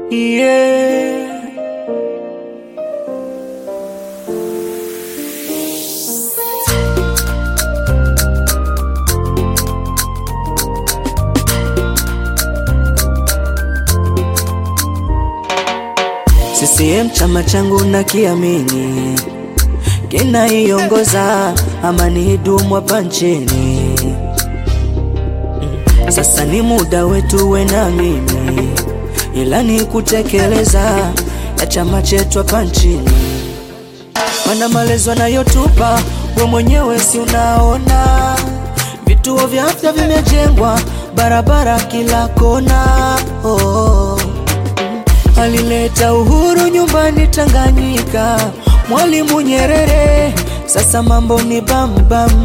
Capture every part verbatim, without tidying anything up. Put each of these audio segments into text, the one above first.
yeah. C C M chama changu na kiamini, kinaiongoza amani idumu hapa nchini. Sasa ni muda wetu we na mimi, ilani kutekeleza ya chama chetu hapa nchini. Mana malezo nayotupa we mwenyewe si unaona, vituo vya afya vimejengwa, barabara kila kona. Oh, alileta uhuru nyumbani Tanganyika Mwalimu Nyerere, sasa mambo ni bam bam.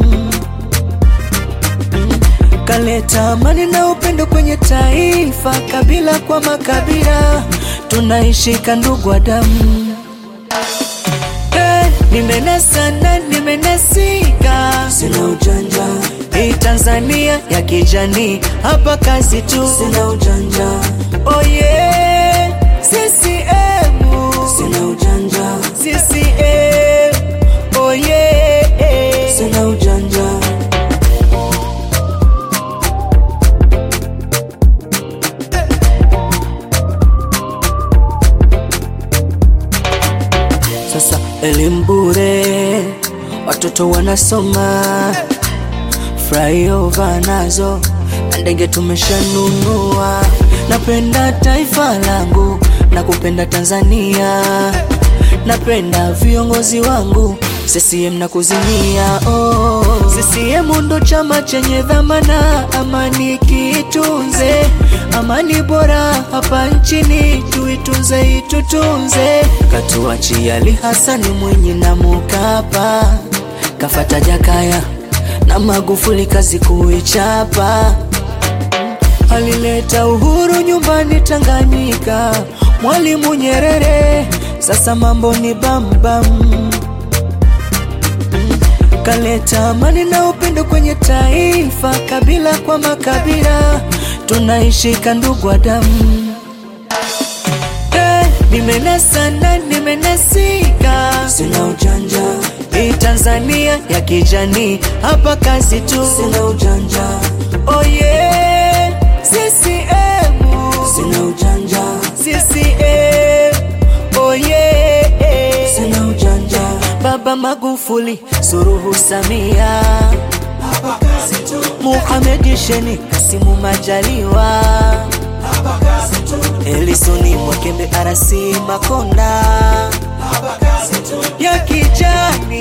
Kaleta amani na upendo kwenye taifa, kabila kwa makabila tunaishi kandugu wa damu. Hey, nimenasa na nimenasika, sina ujanja. Hii Tanzania ya kijani, hapa kazi tu, sina ujanja. Oh yeah, C C M, sina ujanja. C C M, oh yeah, sina ujanja. Sasa elimu bure, watoto wanasoma, flyover nazo na ndege tumeshanunua. Napenda taifa langu na kupenda Tanzania, napenda viongozi wangu C C M na kuzimia. Oh, C C M ndo chama chenye dhamana, amani kitunze, amani bora hapa nchini tuitunze, itutunze. Katuachia Ali Hassan Mwinyi na Mkapa, kafata Jakaya na Magufuli kazi kuichapa. Alileta uhuru nyumbani Tanganyika Mwalimu Nyerere, sasa mambo ni bam bam. Kaleta amani na upendo kwenye taifa, kabila kwa makabila tunaishi kandugu wa damu. Hey, nimenasa na nimenasika, sina ujanja. Hii Tanzania ya kijani, hapa kazi tu, sina ujanja. Oh yeah, C C M, sina ujanja. C C M, oh yeah, sina ujanja. Baba Magufuli, Suluhu Samia, hapa kazi tu. Mohamed Shein, Kassim Majaliwa, hapa kazi tu. Elisoni Mwakembe, R C Makonda, hapa kazi tu. Ya kijani